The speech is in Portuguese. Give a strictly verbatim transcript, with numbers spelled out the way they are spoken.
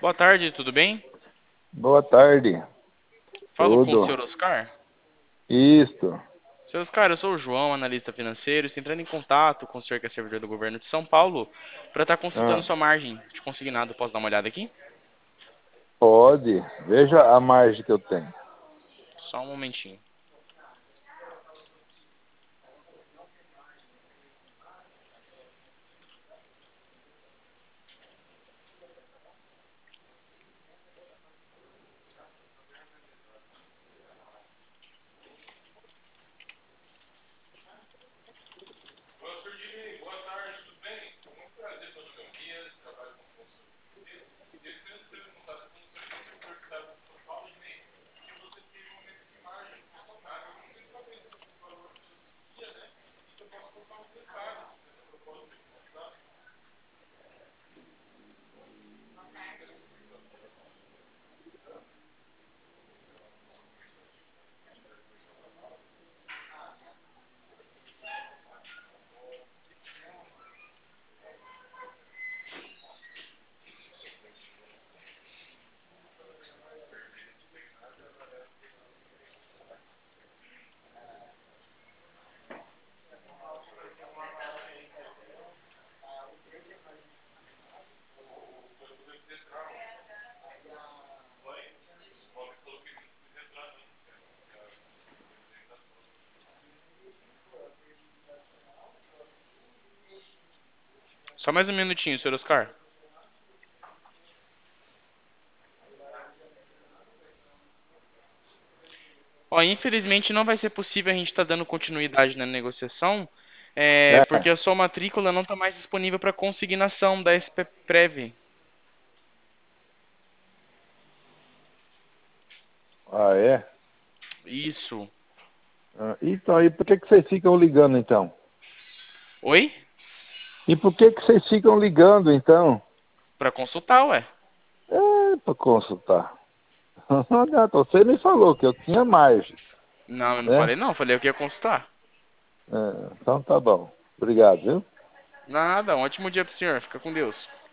Boa tarde, tudo bem? Boa tarde. Falo com o Tudo. senhor Oscar. Isto. senhor Oscar, eu sou o João, analista financeiro, estou entrando em contato com o senhor que é servidor do governo de São Paulo para estar consultando Ah, sua margem de consignado. Posso dar uma olhada aqui? pode. Veja a margem que eu tenho. Só um momentinho. Só mais um minutinho, senhor Oscar. Ó, infelizmente não vai ser possível a gente estar dando continuidade na negociação, é, porque É. a sua matrícula não está mais disponível para consignação da S P Prev. Ah, é? Isso. Ah, então, e por que, que vocês ficam ligando, então? Oi? E por que, que vocês ficam ligando, então? Para consultar, ué. É, para consultar. Não adianta. Você me falou que eu tinha margem, Não, eu não né? falei não, falei que ia consultar. É, então tá bom. Obrigado, viu? Nada, um ótimo dia pro senhor. Fica com Deus.